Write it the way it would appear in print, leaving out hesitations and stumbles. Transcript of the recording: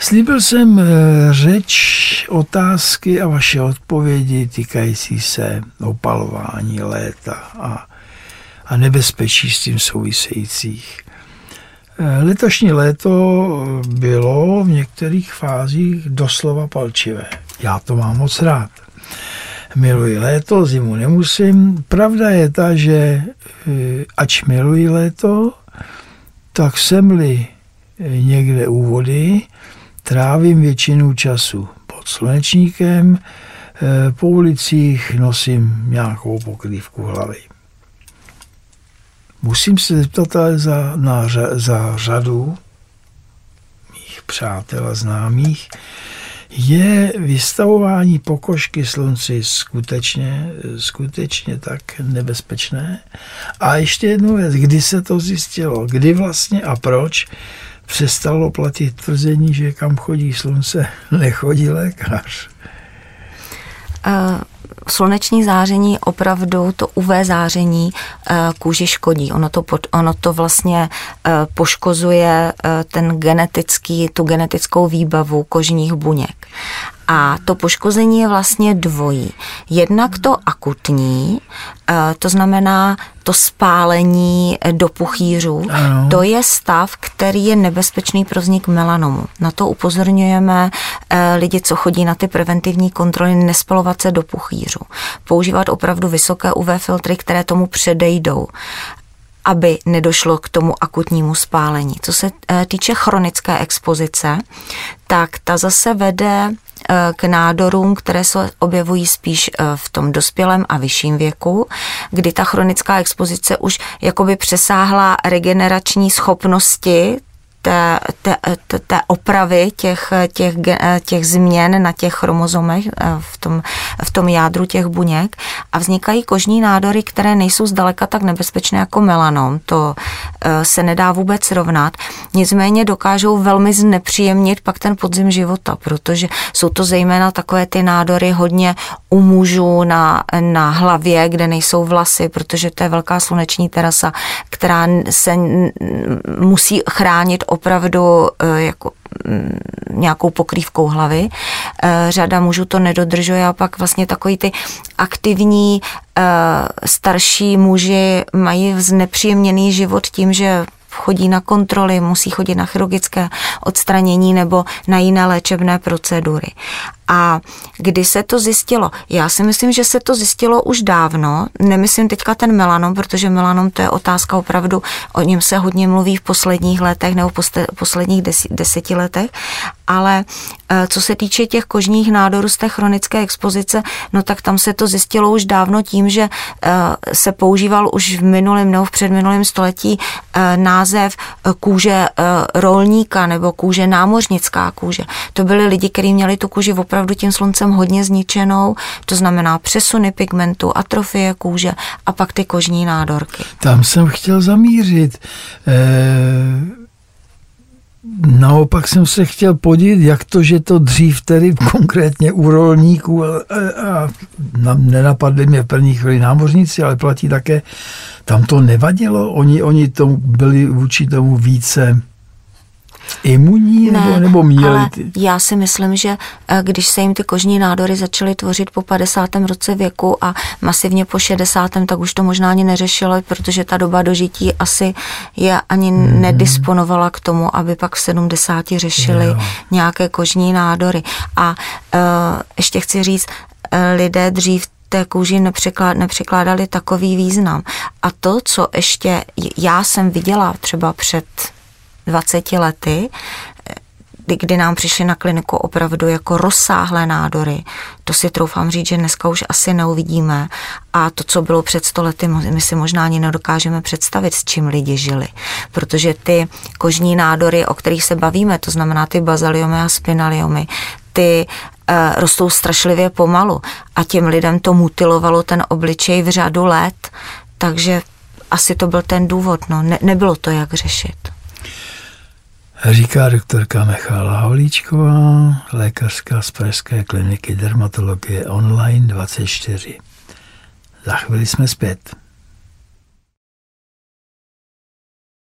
Slíbil jsem řeč, otázky a vaše odpovědi týkající se opalování léta a nebezpečí s tím souvisejících. Letošní léto bylo v některých fázích doslova palčivé. Já to mám moc rád. Miluji léto, zimu nemusím. Pravda je ta, že ač miluji léto, tak jsem-li někde u vody, trávím většinu času pod slunečníkem, po ulicích nosím nějakou pokrývku hlavy. Musím se zeptat za řadu mých přátel a známých, je vystavování pokožky slunci skutečně tak nebezpečné? A ještě jednu věc, kdy se to zjistilo? Kdy vlastně a proč přestalo platit tvrzení, že kam chodí slunce, nechodí lékař? Sluneční záření, opravdu to UV záření kůži škodí. Ono to vlastně poškozuje tu genetickou výbavu kožních buněk. A to poškození je vlastně dvojí. Jednak to akutní, to znamená to spálení do puchýřů, to je stav, který je nebezpečný pro vznik melanomu. Na to upozorňujeme lidi, co chodí na ty preventivní kontroly, nespalovat se do puchýřů. Používat opravdu vysoké UV filtry, které tomu předejdou, aby nedošlo k tomu akutnímu spálení. Co se týče chronické expozice, tak ta zase vede k nádorům, které se objevují spíš v tom dospělém a vyšším věku, kdy ta chronická expozice už jakoby přesáhla regenerační schopnosti té opravy těch změn na těch chromozomech v tom jádru těch buněk a vznikají kožní nádory, které nejsou zdaleka tak nebezpečné jako melanom. To se nedá vůbec srovnat. Nicméně dokážou velmi znepříjemnit pak ten podzim života, protože jsou to zejména takové ty nádory hodně u mužů na hlavě, kde nejsou vlasy, protože to je velká sluneční terasa, která se musí chránit opravdu jako nějakou pokrývkou hlavy. Řada mužů to nedodržuje a pak vlastně takový ty aktivní starší muži mají znepříjemněný život tím, že chodí na kontroly, musí chodit na chirurgické odstranění nebo na jiné léčebné procedury. A kdy se to zjistilo? Já si myslím, že se to zjistilo už dávno. Nemyslím teďka ten melanom, protože melanom to je otázka opravdu, o něm se hodně mluví v posledních letech nebo posledních 10 letech, ale co se týče těch kožních nádorů z té chronické expozice, no tak tam se to zjistilo už dávno tím, že se používal už v minulém nebo v předminulém století název kůže rolníka nebo kůže námořnická kůže. To byli lidi, kteří měli tu kůži opravdu tím sluncem hodně zničenou, to znamená přesuny pigmentu, atrofie kůže a pak ty kožní nádorky. Tam jsem chtěl zamířit. Naopak jsem se chtěl podívat, jak to, že to dřív tedy konkrétně u rolníků a nenapadli mě v první chvíli námořníci, ale platí také, tam to nevadilo? Oni tomu byli vůči tomu více imunní nebo měli? Já si myslím, že když se jim ty kožní nádory začaly tvořit po 50. roce věku a masivně po 60., tak už to možná ani neřešilo, protože ta doba dožití asi je ani nedisponovala k tomu, aby pak v 70 řešili nějaké kožní nádory. A ještě chci říct, lidé dřív té kůži nepřikládali takový význam. A to, co ještě já jsem viděla třeba před 20 lety, kdy nám přišly na kliniku opravdu jako rozsáhlé nádory. To si troufám říct, že dneska už asi neuvidíme. A to, co bylo před 100 lety, my si možná ani nedokážeme představit, s čím lidi žili. Protože ty kožní nádory, o kterých se bavíme, to znamená ty bazaliomy a spinaliomy, ty rostou strašlivě pomalu a těm lidem to mutilovalo ten obličej v řadu let. Takže asi to byl ten důvod. No. Nebylo to jak řešit. Říká doktorka Michaela Havlíčková, lékařka z Pražské kliniky dermatologie online 24. Za chvíli jsme zpět.